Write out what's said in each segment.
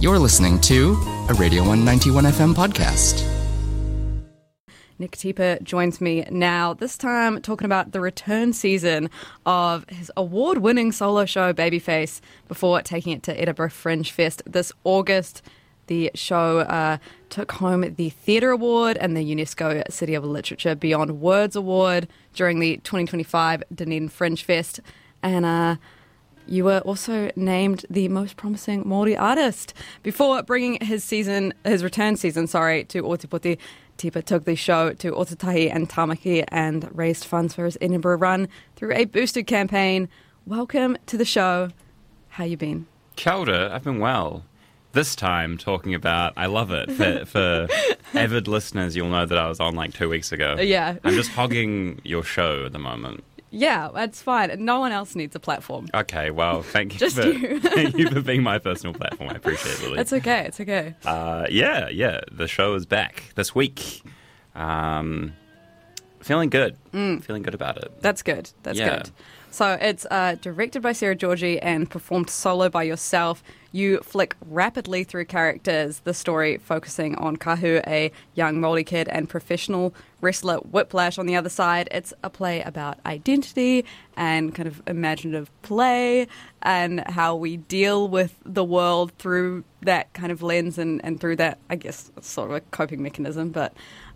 You're listening to a Radio 191 FM podcast. Nick Teeper joins me now, this time talking about the return season of his award-winning solo show, Babyface, before taking it to Edinburgh Fringe Fest this August. The show took home the Theatre Award and the UNESCO City of Literature Beyond Words Award during the 2025 Dunedin Fringe Fest. And you were also named the most promising Māori artist. Before bringing his return season, to Ōtepoti, Teeper took the show to Ōtautahi and Tamaki and raised funds for his Edinburgh run through a boosted campaign. Welcome to the show. How you been? Kia ora, I've been well. This time talking about, I love it. For avid listeners, you'll know that I was on like 2 weeks ago. Yeah. I'm just hogging your show at the moment. Yeah, that's fine. No one else needs a platform. Okay, well, thank you. Just you. Thank you for being my personal platform. I appreciate it, Lily. It's okay. It's okay. Yeah. The show is back this week. Feeling good. Feeling good about it. That's good. That's good. So it's directed by Sarah Georgie and performed solo by yourself. You flick rapidly through characters, the story focusing on Kahu, a young Māori kid, and professional wrestler Whiplash on the other side. It's a play about identity and kind of imaginative play and how we deal with the world through that kind of lens and through that, I guess, sort of a coping mechanism. But,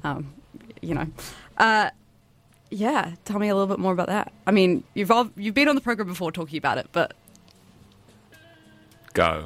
yeah, tell me a little bit more about that. I mean, you've been on the program before talking about it, but... Go.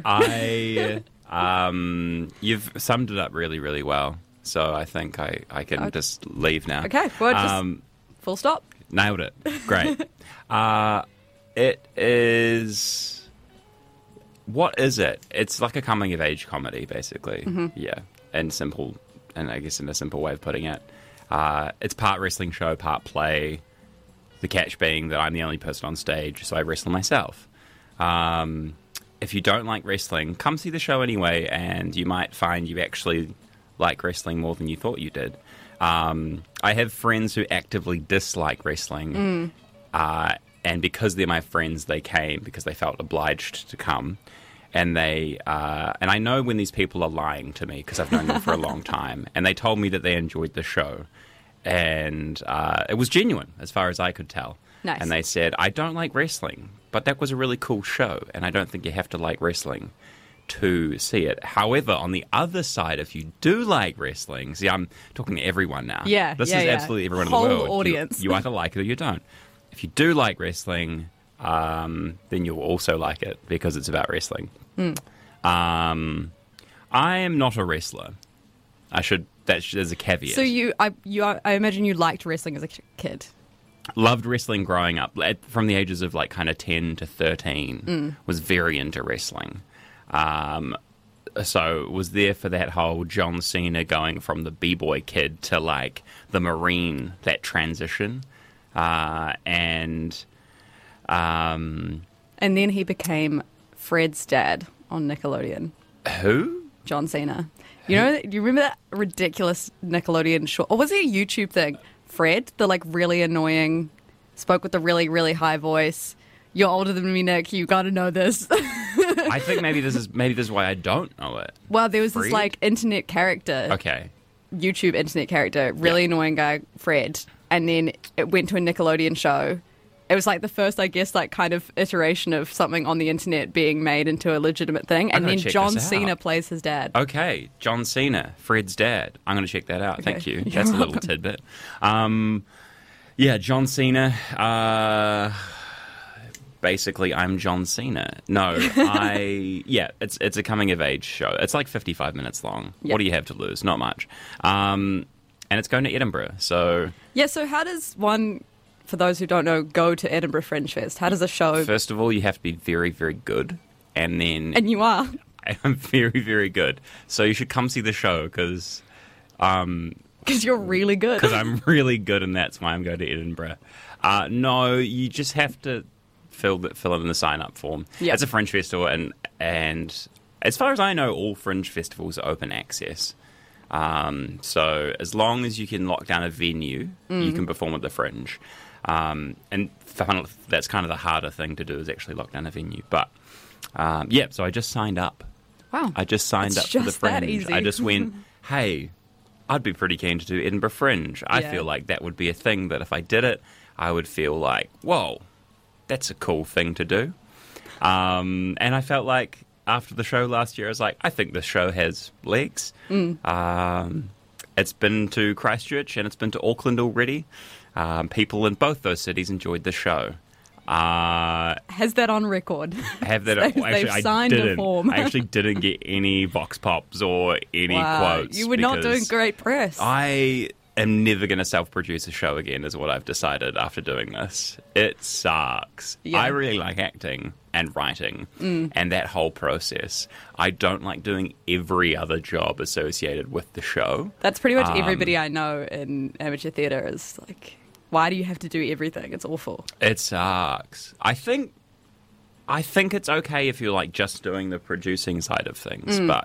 You've summed it up really, really well. So I think I can just leave now. Okay, well, just full stop. Nailed it. Great. It is... What is it? It's like a coming-of-age comedy, basically. Mm-hmm. Yeah, and I guess in a simple way of putting it. It's part wrestling show, part play. The catch being that I'm the only person on stage, so I wrestle myself. If you don't like wrestling, come see the show anyway, and you might find you actually like wrestling more than you thought you did. I have friends who actively dislike wrestling, and because they're my friends, they came because they felt obliged to come. And and I know when these people are lying to me because I've known them for a long time, and they told me that they enjoyed the show, and it was genuine as far as I could tell. Nice. And they said, I don't like wrestling, but that was a really cool show, and I don't think you have to like wrestling to see it. However, on the other side, if you do like wrestling, see, I'm talking to everyone now. Yeah, This is absolutely everyone in the world. Whole audience. You either like it or you don't. If you do like wrestling, then you'll also like it because it's about wrestling. I am not a wrestler. There's a caveat. So I imagine you liked wrestling as a kid. Loved wrestling growing up. From the ages of like kind of 10 to 13, was very into wrestling. So was there for that whole John Cena going from the b-boy kid to like the Marine, that transition. And then he became Fred's dad on Nickelodeon. Who? John Cena. Do you remember that ridiculous Nickelodeon show? Or was it a YouTube thing? Fred, the like really annoying, spoke with a really, really high voice. You're older than me, Nick. You got to know this. I think maybe this is why I don't know it. Well, there was Fred? this like internet character. Okay. YouTube internet character, really annoying guy, Fred. And then it went to a Nickelodeon show. It was like the first, I guess, like kind of iteration of something on the internet being made into a legitimate thing. And then John Cena plays his dad. Okay, John Cena, Fred's dad. I'm going to check that out. Okay. Thank you. That's a little tidbit. Yeah, John Cena. Basically, I'm John Cena. No, it's a coming of age show. It's like 55 minutes long. Yep. What do you have to lose? Not much. And it's going to Edinburgh. So how does one, for those who don't know, go to Edinburgh Fringe Fest? How does a show... First of all, you have to be very, very good. And then... And you are. I'm very, very good. So you should come see the show because... Because you're really good. Because I'm really good, and that's why I'm going to Edinburgh. No, you just have to fill in the sign-up form. Yep. It's a Fringe Festival, and as far as I know, all Fringe Festivals are open access. So as long as you can lock down a venue, you can perform at the Fringe. And that's kind of the harder thing to do, is actually lock down a venue. But, so I just signed up Wow. I just signed It's up for the just that Fringe. easy. I just went, hey, I'd be pretty keen to do Edinburgh Fringe. I Yeah. feel like that would be a thing that if I did it, I would feel like, whoa, that's a cool thing to do. And I felt like after the show last year, I was like, I think this show has legs. It's been to Christchurch and it's been to Auckland already. People in both those cities enjoyed the show. Has that on record? Have that? They've signed a form. I actually didn't get any vox pops or any quotes. You were not doing because great press. I am never going to self-produce a show again, is what I've decided after doing this. It sucks. Yeah. I really like acting and writing and that whole process. I don't like doing every other job associated with the show. That's pretty much everybody I know in amateur theatre is like, why do you have to do everything? It's awful. It sucks. I think it's okay if you're like just doing the producing side of things, but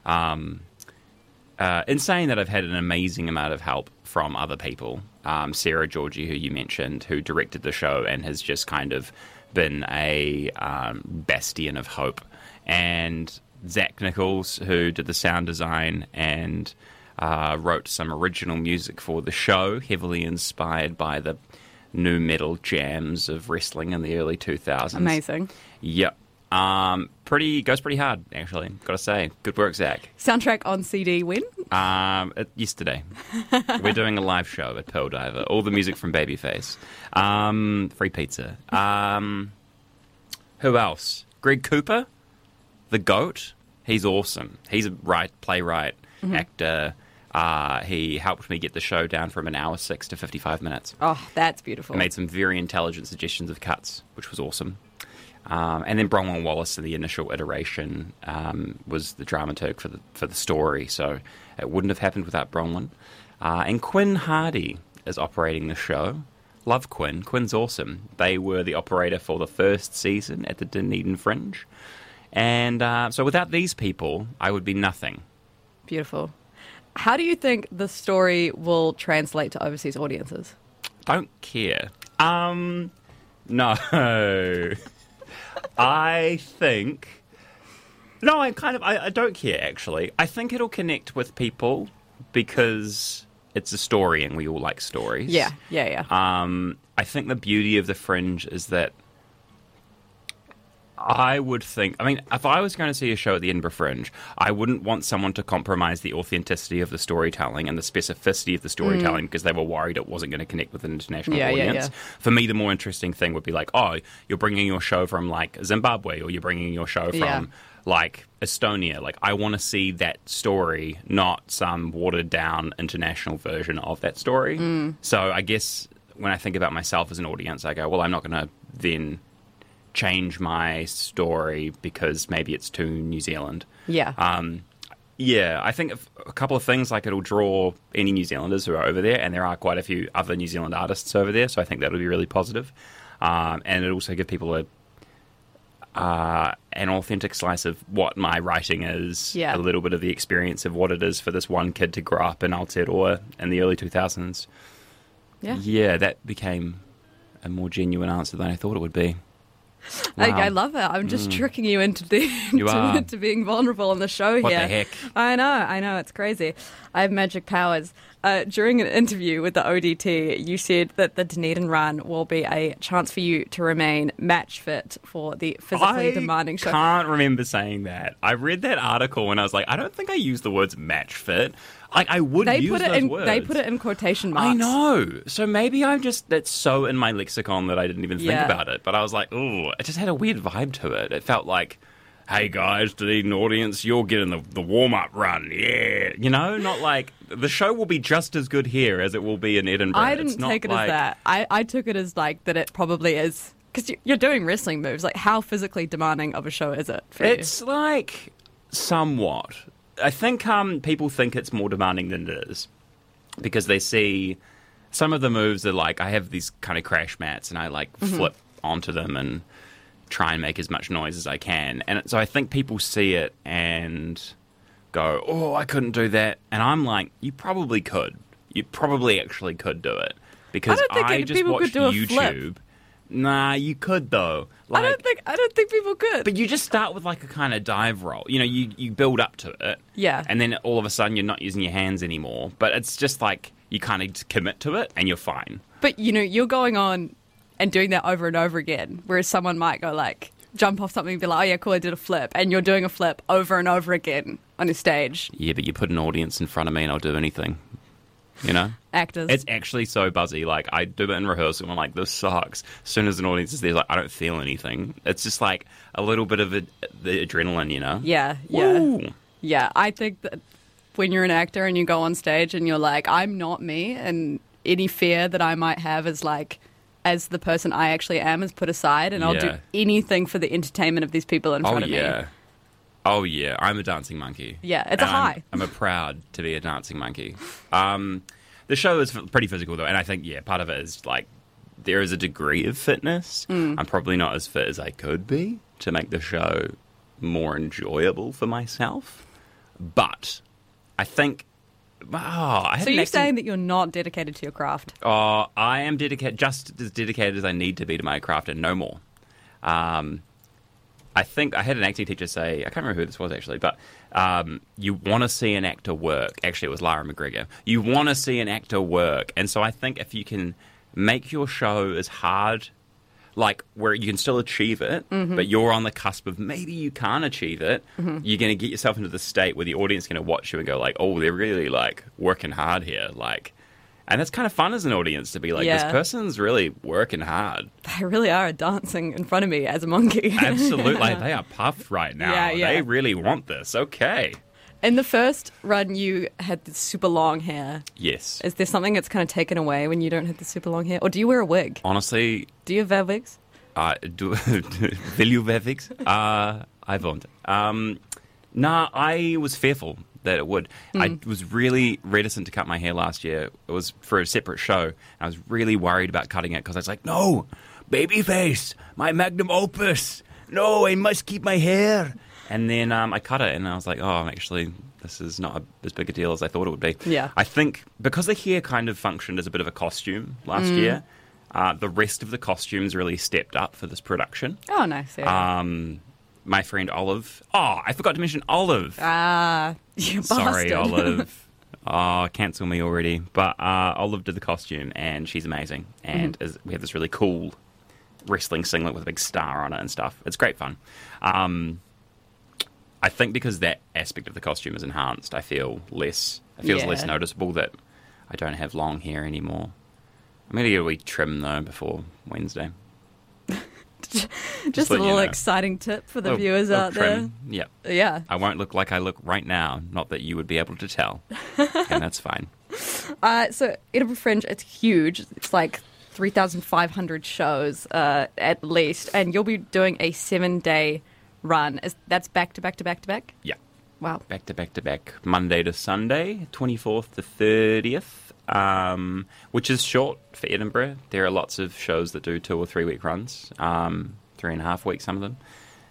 in saying that, I've had an amazing amount of help from other people. Sarah Georgie, who you mentioned, who directed the show and has just kind of been a bastion of hope, and Zach Nichols, who did the sound design and wrote some original music for the show, heavily inspired by the nu metal jams of wrestling in the early 2000s. Amazing. Yep. Goes pretty hard, actually, gotta say. Good work, Zach. Soundtrack on CD when? Yesterday. We're doing a live show at Pearl Diver. All the music from Babyface. Free pizza. Who else? Greg Cooper, the GOAT. He's awesome. He's a playwright, actor. He helped me get the show down from an hour 6 to 55 minutes. Oh, that's beautiful. He made some very intelligent suggestions of cuts, which was awesome. And then Bronwyn Wallace in the initial iteration was the dramaturg for the story, so it wouldn't have happened without Bronwyn. And Quinn Hardy is operating the show. Love Quinn. Quinn's awesome. They were the operator for the first season at the Dunedin Fringe. And so without these people, I would be nothing. Beautiful. How do you think the story will translate to overseas audiences? Don't care. No. I think... No, I don't care, actually. I think it'll connect with people because it's a story and we all like stories. Yeah. I think the beauty of the Fringe is that I would think... I mean, if I was going to see a show at the Edinburgh Fringe, I wouldn't want someone to compromise the authenticity of the storytelling and the specificity of the storytelling because they were worried it wasn't going to connect with an international audience. Yeah. For me, the more interesting thing would be like, oh, you're bringing your show from, like, Zimbabwe, or you're bringing your show from, like, Estonia. Like, I want to see that story, not some watered-down international version of that story. So I guess when I think about myself as an audience, I go, well, I'm not going to then change my story because maybe it's too New Zealand. Yeah. I think a couple of things, like it'll draw any New Zealanders who are over there, and there are quite a few other New Zealand artists over there, so I think that'll be really positive. And it'll also give people an authentic slice of what my writing is, a little bit of the experience of what it is for this one kid to grow up in Aotearoa in the early 2000s. Yeah, that became a more genuine answer than I thought it would be. Wow. I love it. I'm just tricking you into into being vulnerable on the show What here. the heck? I know. It's crazy. I have magic powers. During an interview with the ODT, you said that the Dunedin run will be a chance for you to remain match fit for the physically demanding show. I can't remember saying that. I read that article and I was like, I don't think I used the words match fit. Like, I would use those words. They put it in quotation marks. I know. So maybe that's so in my lexicon that I didn't even think about it. But I was like, ooh, it just had a weird vibe to it. It felt like, hey guys, Dunedin audience, you're getting the warm-up run. Yeah. You know, not like, the show will be just as good here as it will be in Edinburgh. I didn't take it as that. I took it as like that it probably is, because you're doing wrestling moves. Like, how physically demanding of a show is it for you? It's like, somewhat. I think people think it's more demanding than it is because they see some of the moves are like, I have these kind of crash mats and I like flip onto them and try and make as much noise as I can. And so I think people see it and go, oh, I couldn't do that. And I'm like, you probably could. You probably actually could do it because I don't think I just people watched could do a YouTube. flip. Nah, you could though. I don't think people could. But you just start with like a kind of dive roll. You know, you build up to it. Yeah. And then all of a sudden you're not using your hands anymore. But it's just like you kind of commit to it and you're fine. But, you're going on and doing that over and over again, whereas someone might go like, jump off something and be like, oh yeah, cool, I did a flip. And you're doing a flip over and over again on a stage. Yeah, but you put an audience in front of me and I'll do anything. You know? Actors. It's actually so buzzy. Like, I do it in rehearsal and I'm like, this sucks. As soon as an audience is there, like, I don't feel anything. It's just like a little bit of the adrenaline, you know? Yeah. Woo! Yeah, I think that when you're an actor and you go on stage and you're like, I'm not me, and any fear that I might have is like, as the person I actually am is put aside, and I'll do anything for the entertainment of these people in front of me. Oh, yeah. I'm a dancing monkey. Yeah, it's a high. I'm a proud to be a dancing monkey. The show is pretty physical, though, and I think, part of it is, like, there is a degree of fitness. I'm probably not as fit as I could be to make the show more enjoyable for myself. But I think... So you're saying that you're not dedicated to your craft? I am just as dedicated as I need to be to my craft and no more. I think I had an acting teacher say, I can't remember who this was actually, but you want to see an actor work. Actually, it was Lara McGregor. You want to see an actor work. And so I think if you can make your show as hard, like where you can still achieve it, but you're on the cusp of maybe you can't achieve it, you're going to get yourself into the state where the audience is going to watch you and go like, oh, they're really like working hard here. Like, and it's kind of fun as an audience to be like, this person's really working hard. They really are dancing in front of me as a monkey. Absolutely. They are puffed right now. Yeah. They really want this. Okay. In the first run, you had the super long hair. Yes. Is there something that's kind of taken away when you don't have the super long hair? Or do you wear a wig? Honestly... Do you wear wigs? Will you wear wigs? I won't. Nah, I was fearful that it would. I was really reticent to cut my hair last year. It was for a separate show. I was really worried about cutting it because I was like, no, babyface, my magnum opus. No, I must keep my hair. And then I cut it and I was like, oh, actually, this is not as big a deal as I thought it would be. Yeah. I think because the hair kind of functioned as a bit of a costume last year, the rest of the costumes really stepped up for this production. Oh, nice. Yeah. My friend Olive. Oh, I forgot to mention Olive. You Sorry, bastard. Olive. Oh, cancel me already. But Olive did the costume, and she's amazing. And we have this really cool wrestling singlet with a big star on it and stuff. It's great fun. I think because that aspect of the costume is enhanced, it feels less noticeable that I don't have long hair anymore. I'm going to get a wee trim, though, before Wednesday. Just a little exciting tip for the viewers out trim. there. Yep. Yeah. I won't look like I look right now. Not that you would be able to tell. And that's fine. So Edinburgh Fringe, it's huge. It's like 3,500 shows at least. And you'll be doing a 7-day run. That's back to back to back to back? Yeah. Wow. Back to back to back. Monday to Sunday, 24th to 30th. Which is short for Edinburgh. There are lots of shows that do 2 or 3 week runs, 3.5 weeks, some of them.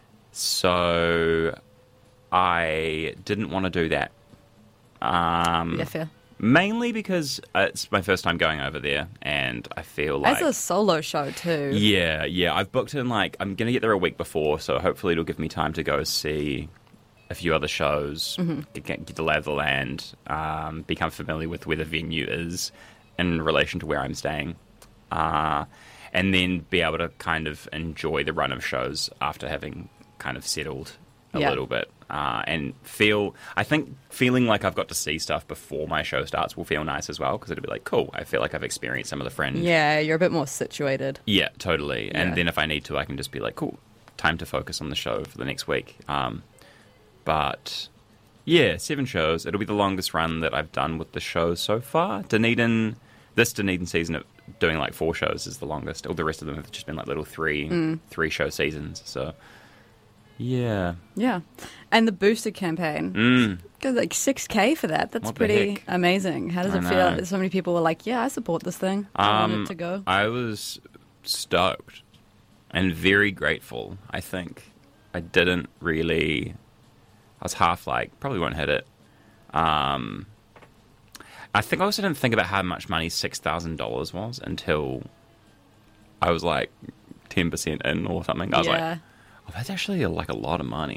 So I didn't want to do that. Yeah, fair. Mainly because it's my first time going over there, and I feel like... As a solo show, too. Yeah. I've booked in, I'm going to get there a week before, so hopefully it'll give me time to go see a few other shows, get the lay of the land, become familiar with where the venue is in relation to where I'm staying, and then be able to kind of enjoy the run of shows after having kind of settled a little bit, and feeling like I've got to see stuff before my show starts will feel nice as well, because it'll be like, cool, I feel like I've experienced some of the Fringe. Yeah, you're a bit more situated. Yeah, totally. Yeah. And then if I need to, I can just be like, cool, time to focus on the show for the next week. But yeah, 7 shows. It'll be the longest run that I've done with the show so far. This Dunedin season of doing 4 shows is the longest. All the rest of them have just been little 3 show seasons. So yeah. Yeah. And the booster campaign. Got 6K for that. That's pretty amazing. How does it feel that so many people were like, yeah, I support this thing. I want it to go. I was stoked and very grateful. I think I didn't really... I was half probably won't hit it. I think I also didn't think about how much money $6,000 was until I was 10% in or something. I was like, Yeah. oh, that's actually like a lot of money.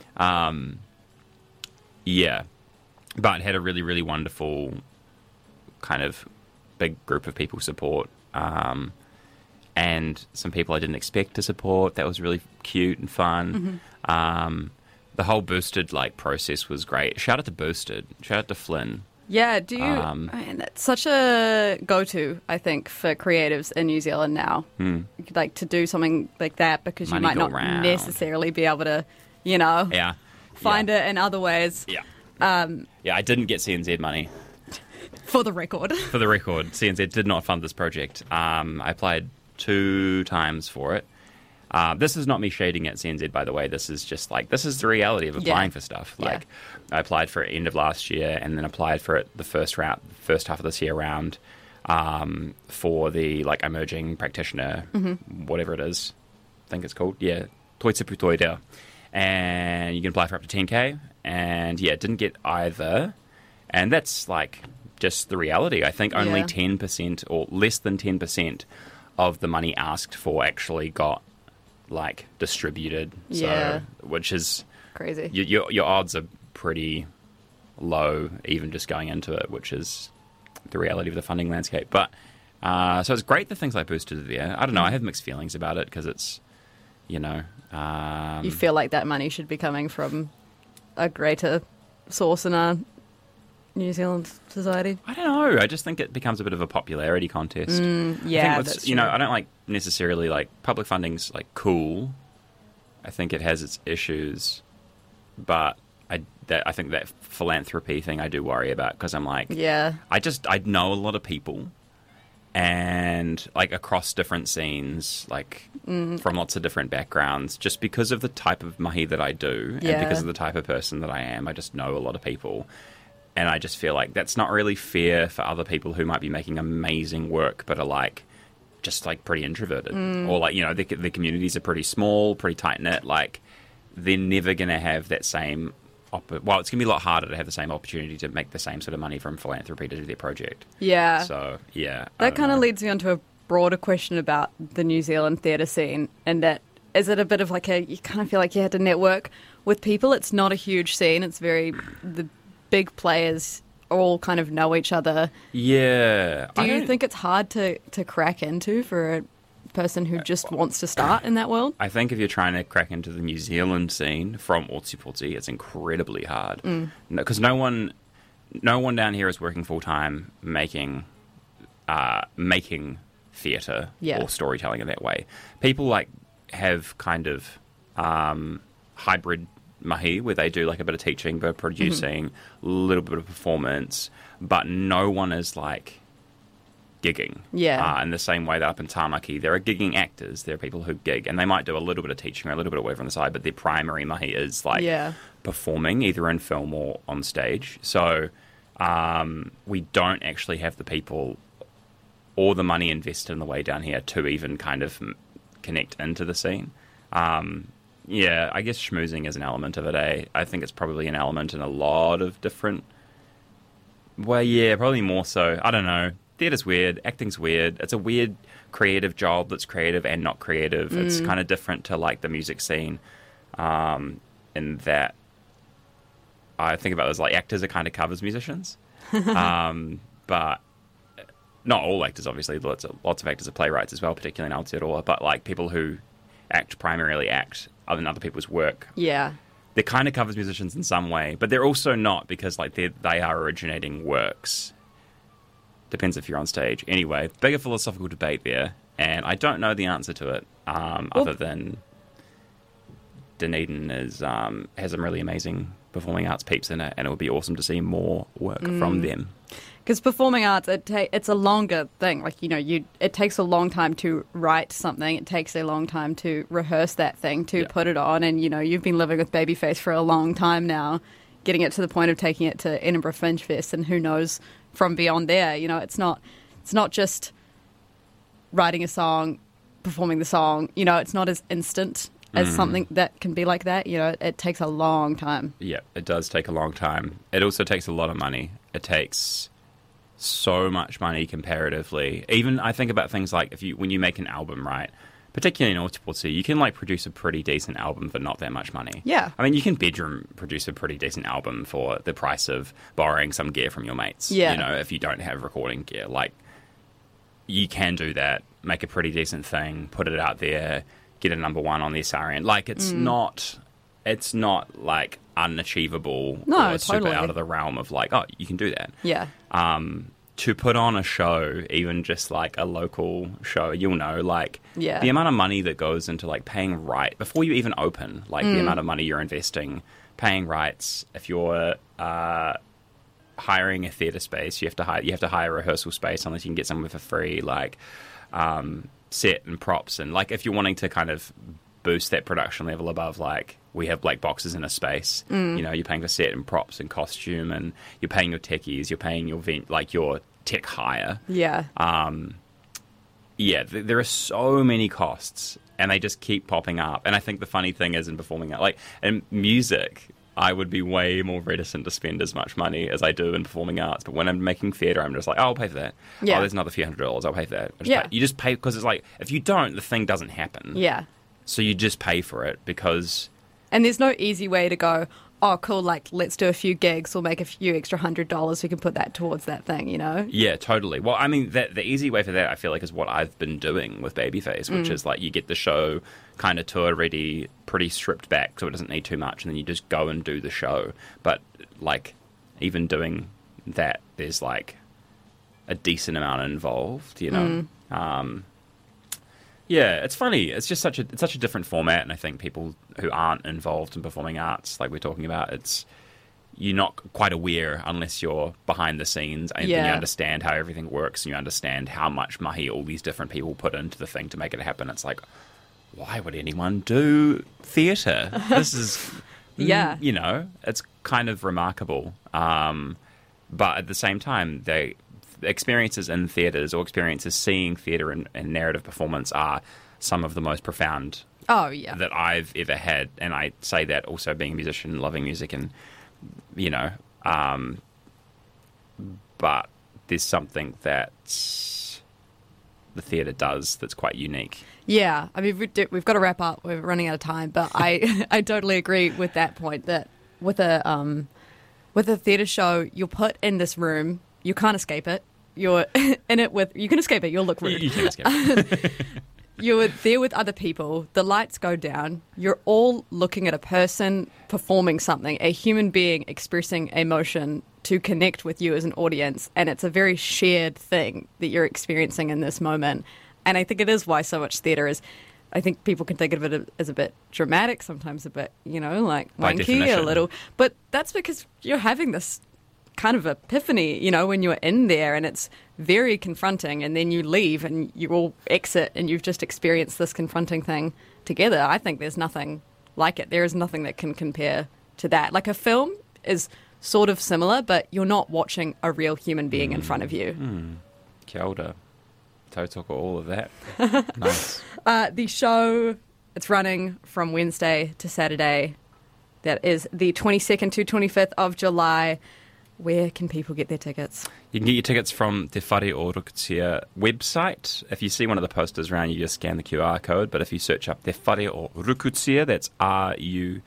Yeah. But had a really, really wonderful kind of big group of people support. And some people I didn't expect to support. That was really cute and fun. The whole Boosted like process was great. Shout out to Boosted. Shout out to Flynn. Yeah, do you... I mean, it's such a go-to, I think, for creatives in New Zealand now. Like, to do something like that, because you Money might go not round. necessarily be able to, you know, Yeah. find it in other ways. Yeah. Yeah, I didn't get CNZ money. For the record. For the record, CNZ did not fund this project. I applied 2 times for it. This is not me shading at CNZ, by the way. This is just like, this is the reality of applying for stuff. Like, I applied for it end of last year and then applied for it the first half of this year round for the like emerging practitioner, whatever it is. I think it's called. Yeah, Toitsupu Toidea. And you can apply for up to 10K. And yeah, didn't get either. And that's like just the reality. I think only 10% or less than 10% of the money asked for actually got like distributed. Yeah. So, which is Crazy. your odds are pretty low, even just going into it, which is the reality of the funding landscape. But so it's great that things like Boosted are there. I don't know. I have mixed feelings about it because it's, you know, You feel like that money should be coming from a greater source in our New Zealand society? I don't know. I just think it becomes a bit of a popularity contest. Yeah, I think that's you know, true. I don't like necessarily like public funding's like cool. I think it has its issues, but I think that philanthropy thing I do worry about because I'm like, Yeah. I know a lot of people, and like across different scenes, like from lots of different backgrounds, just because of the type of mahi that I do, and Yeah. because of the type of person that I am, I just know a lot of people. And I just feel like that's not really fair for other people who might be making amazing work, but are like, just like pretty introverted. Or like, you know, the communities are pretty small, pretty tight-knit. Like, they're never going to have that same... well, it's going to be a lot harder to have the same opportunity to make the same sort of money from philanthropy to do their project. Yeah. So, yeah. That kind of leads me on to a broader question about the New Zealand theatre scene, and that is it a bit of like you kind of feel like you had to network with people. It's not a huge scene. It's very... the big players all kind of know each other. Yeah. Do you think it's hard to crack into for a person who just wants to start in that world? I think if you're trying to crack into the New Zealand scene from Ōtepoti, it's incredibly hard. Because no one down here is working full-time making theatre or storytelling in that way. People like have kind of hybrid mahi where they do like a bit of teaching, bit of producing, a little bit of performance, but no one is like gigging. Yeah. In the same way that up in Tāmaki, there are gigging actors, there are people who gig, and they might do a little bit of teaching or a little bit of whatever on the side, but their primary mahi is like performing either in film or on stage. So we don't actually have the people or the money invested in the way down here to even kind of connect into the scene. Yeah, I guess schmoozing is an element of it, eh? I think it's probably an element in a lot of different... Well, yeah, probably more so. I don't know. Theatre's weird. Acting's weird. It's a weird creative job that's creative and not creative. It's kind of different to, like, the music scene in that I think about it as, like, actors are kind of covers musicians. But not all actors, obviously. Lots of actors are playwrights as well, particularly in Aotearoa. But, like, people who primarily act in other people's work. Yeah. They're kind of covers musicians in some way, but they're also not because like they are originating works. Depends if you're on stage. Anyway, bigger philosophical debate there, and I don't know the answer to it other than Dunedin has some really amazing performing arts peeps in it, and it would be awesome to see more work from them. Because performing arts, it's a longer thing. Like, you know, it takes a long time to write something. It takes a long time to rehearse that thing, to put it on. And, you know, you've been living with Babyface for a long time now, getting it to the point of taking it to Edinburgh Fringe Fest, and who knows from beyond there. You know, it's not just writing a song, performing the song. You know, it's not as instant as something that can be like that. You know, it takes a long time. Yeah, it does take a long time. It also takes a lot of money. It takes so much money comparatively. Even I think about things like when you make an album, right? particularly in Ōtepoti, you can like produce a pretty decent album for not that much money. Yeah. I mean, you can bedroom produce a pretty decent album for the price of borrowing some gear from your mates. Yeah. You know, if you don't have recording gear, like you can do that, make a pretty decent thing, put it out there, get a number one on the SRN. Like it's not like unachievable No, or super totally. out of the realm of like, oh, you can do that. Yeah. To put on a show, even just like a local show, you'll know, like Yeah. the amount of money that goes into like paying right before you even open, like the amount of money you're investing, paying rights. If you're hiring a theatre space, you have to hire a rehearsal space unless you can get somewhere for free, like set and props, and like if you're wanting to kind of boost that production level above, like we have black boxes in a space, you know, you're paying for set and props and costume, and you're paying your techies, you're paying your your tech hire. Yeah. There are so many costs, and they just keep popping up. And I think the funny thing is in performing, like in music, I would be way more reticent to spend as much money as I do in performing arts. But when I'm making theatre, I'm just like, oh, I'll pay for that. Yeah. Oh, there's another few $100. I'll pay for that. Yeah. You just pay because it's like, if you don't, the thing doesn't happen. Yeah. So you just pay for it because... And there's no easy way to go, oh, cool, like, let's do a few gigs, we'll make a few extra $100, we can put that towards that thing, you know? Yeah, totally. Well, I mean, the easy way for that, I feel like, is what I've been doing with Babyface, which is like you get the show kind of tour ready, pretty stripped back, so it doesn't need too much, and then you just go and do the show. But, like, even doing that, there's, like, a decent amount involved, you know? Yeah, it's funny. It's just such a different format, and I think people who aren't involved in performing arts, like we're talking about, you're not quite aware unless you're behind the scenes, and then you understand how everything works, and you understand how much mahi all these different people put into the thing to make it happen. It's like, why would anyone do theatre? This is, Yeah. you know, it's kind of remarkable. But at the same time, experiences in theatres or experiences seeing theatre and narrative performance are some of the most profound Oh, yeah. that I've ever had. And I say that also being a musician, loving music, and, you know, but there's something that the theatre does that's quite unique. Yeah, I mean, we've got to wrap up. We're running out of time, but I totally agree with that point. That with a theatre show, you're put in this room, you can't escape it. You're in it with, you can escape it. You'll look rude. You can escape it. You're there with other people. The lights go down. You're all looking at a person performing something, a human being expressing emotion to connect with you as an audience, and it's a very shared thing that you're experiencing in this moment. And I think it is why so much theatre is, I think people can think of it as a bit dramatic, sometimes a bit, you know, like By wanky, a definition. little. But that's because you're having this kind of epiphany, you know, when you're in there, and it's very confronting, and then you leave and you all exit and you've just experienced this confronting thing together. I think there's nothing like it. There is nothing that can compare to that. Like a film is sort of similar, but you're not watching a real human being in front of you. Kia ora. Tautoko, all of that. Nice. The show, it's running from Wednesday to Saturday. That is the 22nd to 25th of July. Where can people get their tickets? You can get your tickets from Te Whare o Rukutia website. If you see one of the posters around, you just scan the QR code. But if you search up Te Whare o Rukutia, that's Rukutia,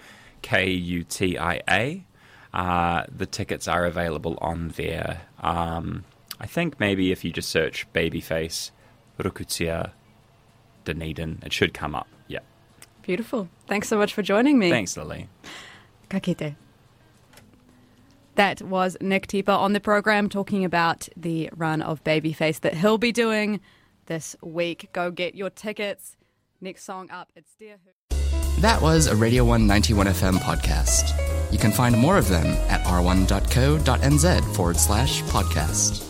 the tickets are available on there. I think maybe if you just search Babyface Rukutia Dunedin, it should come up. Yeah. Beautiful. Thanks so much for joining me. Thanks, Lily. Ka kite. That was Nick Tipa on the program talking about the run of Babyface that he'll be doing this week. Go get your tickets. Next song up, it's Dear Who. That was a Radio 191 FM podcast. You can find more of them at r1.co.nz/podcast.